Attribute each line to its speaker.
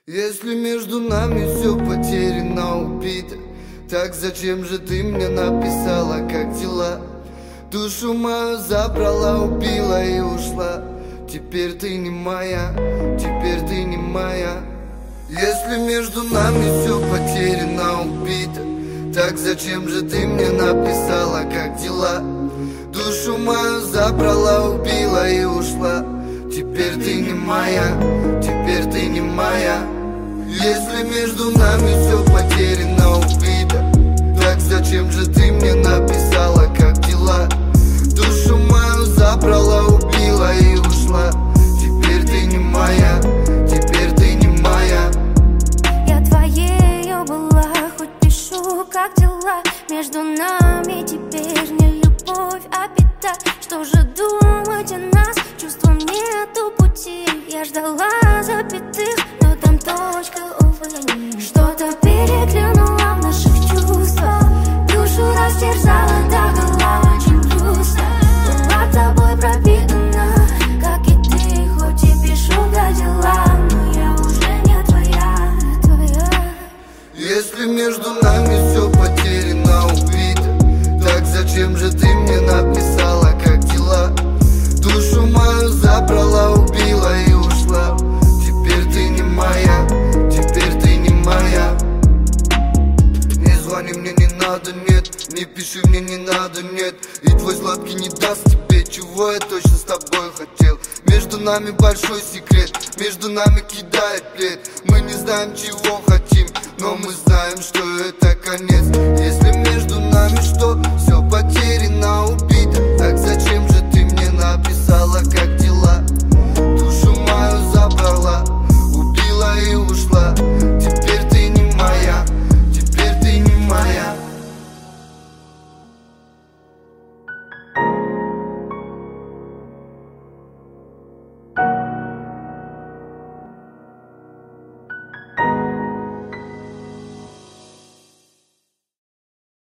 Speaker 1: Если между нами все потеряно, убито, так зачем же ты мне написала, как дела? Душу мою забрала, убила и ушла. Теперь ты не моя, теперь ты не моя. Если между нами все потеряно, убито, так зачем же ты мне написала, как дела? Душу мою забрала, убила и ушла. Теперь ты не моя, теперь ты не моя. Если между нами все потеряно, убито, так зачем же ты мне написала, как дела? Душу мою забрала, убила и ушла. Теперь ты не моя, теперь ты не моя.
Speaker 2: Я твоею была, хоть пишу, как дела. Между нами теперь не любовь, а беда. Что же думать о нас? Чувствам нету пути. Я ждала запятых, но там точка, увы. Что-то переглянуло в наших чувствах. Душу растерзала догола, очень грустно. Была тобой пропитана, как и ты. Хоть и пишу, как дела, но я уже не твоя.
Speaker 1: Если между нами все потеряно, убито, так зачем же ты мне написала, как дела? Душу мою забрала, убила и ушла. Теперь ты не моя, теперь ты не моя. Не звони мне, не надо, нет. Не пиши мне, не надо, нет. И твой сладкий не даст тебе, чего я точно с тобой хотел. Между нами большой секрет, между нами кидает плед. Мы не знаем, чего хотим, но мы знаем, что это конец. Если между нами что, все потеряно, убито, так зачем же ты мне написала, как дела? Душу мою забрала, убила и ушла.